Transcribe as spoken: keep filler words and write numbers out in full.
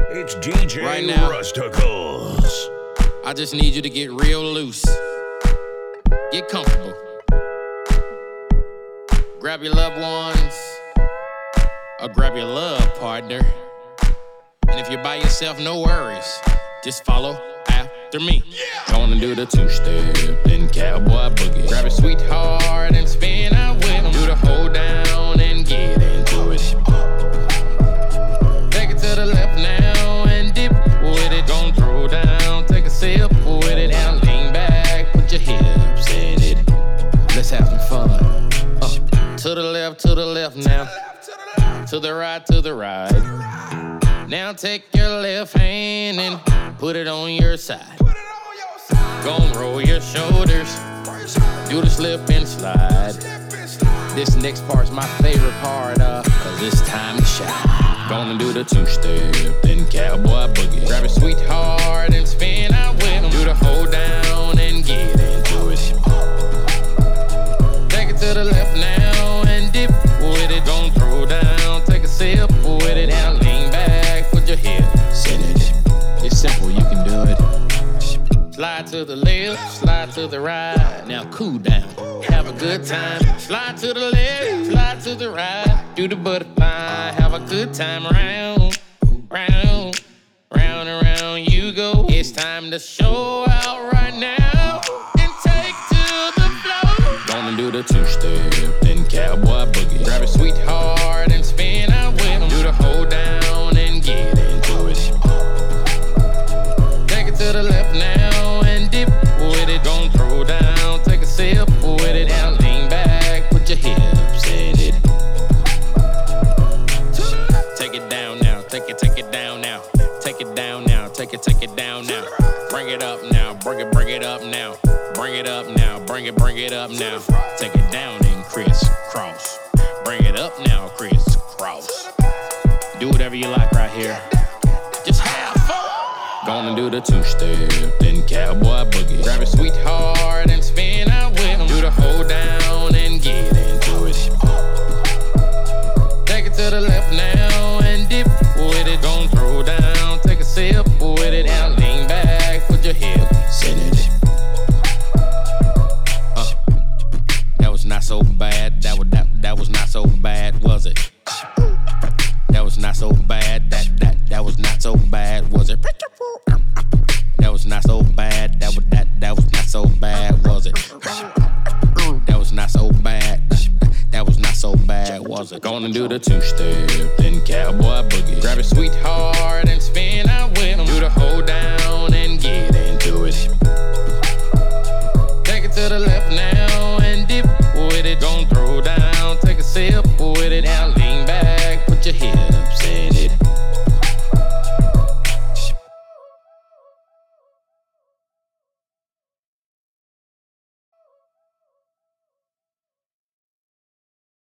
It's D J right now, Rusticles. I just need you to get real loose. Get comfortable. Grab your loved ones, or grab your love partner. And if you're by yourself, no worries. Just follow after me. Yeah. Gonna do the two-step, then cowboy boogie. Grab your sweetheart and spin out with him. Do the hold down and get into it. Take it to the left now and dip with it. Don't throw down, take a sip with it. Now lean back, put your hips in it. Let's have some fun. Uh, to the left, to the left now. To the right, to the right. Now take your left hand and put it on your side. Gon' roll your shoulders. Do the slip and slide. This next part's my favorite part, uh, cause it's time to shine. Gonna do the two-step, then cowboy boogie. Grab a sweetheart and spin out with him. Do the hold down and get into it. Take it to the left now and dip with it. Don't throw down, take a sip with it. Now lean back, put your hips in it. It's simple, you can do it. Slide to the left, slide to the right. Now cool down, have a good time. Slide to the left, slide to the right. Do the butterfly, have a good time. Round, round, round and round you go. It's time to show out right now and take to the floor. Gonna do the two-step, then cowboy boogie. Grab a sweetheart and spin out with him. Do the hold down and get into it. Take it to the left now and dip with it. Don't throw down, take a sip with it. Now lean back, put your hips in it. Take it down now, take it, take it down now. Take it down now, take it, take it down now. Bring it up now, bring it, bring it up now. Bring it up now, bring it, bring it up now. Take it down and crisscross. Bring it up now, crisscross. Do whatever you like right here. Just have fun. Gonna do the two-step, then cowboy boogie. Grab a sweetheart and spin out with him. Do the hold down and get into it. Take it to the left now and dip with it. Don't throw down, take a sip with it. Now lean back, put your hips in it. Uh, that was not so bad. That was that that was not so bad, was it? That was not so bad. That that that was not so bad, was it? That was not so bad. That was that that was not so bad, was it? That was not so bad. That was not so bad, was it? Gonna do the two-step,